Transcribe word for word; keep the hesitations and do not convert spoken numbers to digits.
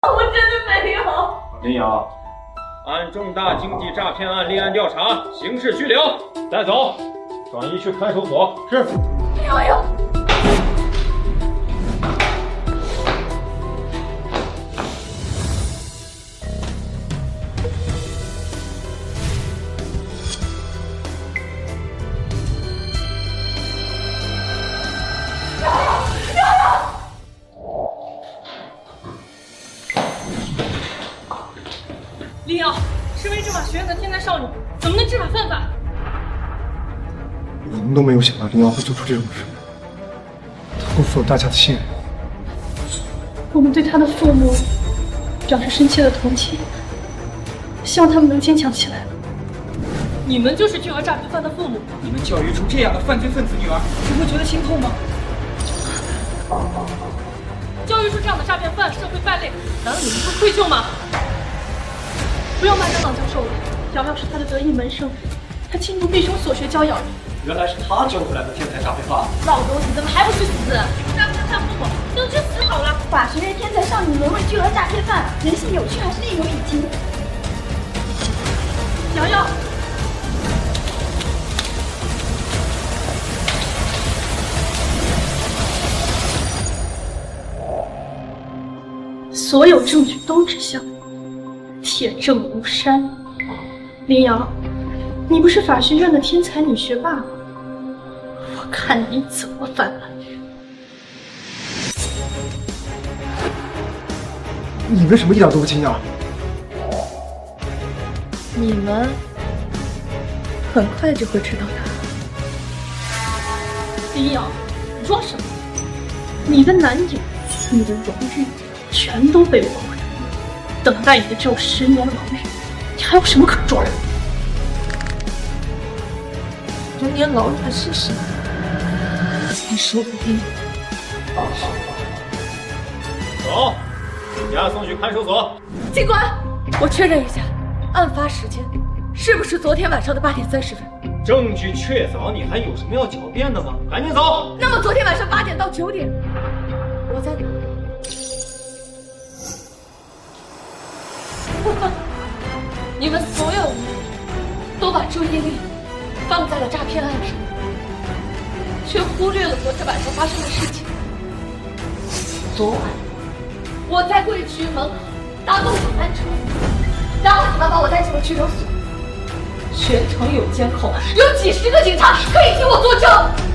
我真的没有。 林瑶，按重大经济诈骗案立案调查，刑事拘留，带走，转移去看守所。是。 瑶瑶。 林瑶，身为政法学院的天才少女，怎么能知法犯法？ 我们都没有想到林瑶会做出这种事，她辜负了大家的信任。 我们对她的父母表示深切的同情，希望他们能坚强起来。你们就是巨额诈骗犯的父母， 你们教育出这样的犯罪分子女儿，不会觉得心痛吗？ 教育出这样的诈骗犯，社会败类，难道你们不愧疚吗？ 不用骂张朗教授了，瑶瑶是他的得意门生，他倾注毕生所学教瑶瑶。 原来是他救回来的天才诈骗犯。 老东西怎么还不去死？诈骗犯父母都去死好了！ 法学院天才少女沦为巨额诈骗犯，人性有趣还是另有已经？ 瑶瑶，所有证据都指向你。 铁证如山，林瑶，你不是法学院的天才女学霸吗？我看你怎么翻案！ 你为什么一点都不惊讶？ 你们很快就会知道答案。林瑶，你装什么？你的男友，你的荣誉，全都被我毁。 等待你的只有十年牢狱，你还有什么可装？ 十年牢狱的事实才说不定。 走，押送去看守所。 警官，我确认一下，案发时间是不是昨天晚上的八点三十分？ 证据确凿，你还有什么要狡辩的吗？赶紧走。 那么昨天晚上八点到九点，我在哪？ 你们所有人都把注意力放在了诈骗案上，却忽略了昨天晚上发生的事情。昨晚我在贵局门口搭动小单车，然后你们把我带进了拘留所，全程有监控，有几十个警察可以替我作证。